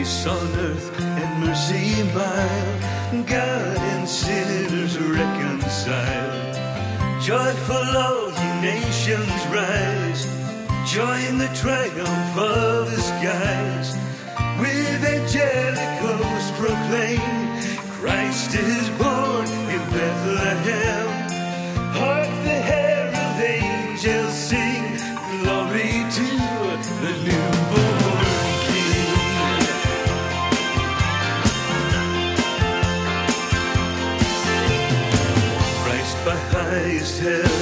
peace on earth and mercy mild, God and sinners reconciled. Joyful all ye nations rise, join the triumph of the skies. With angelic hosts proclaim, Christ is born in Bethlehem. Hark the herald angels sing, glory to the newborn King. Christ by highest heaven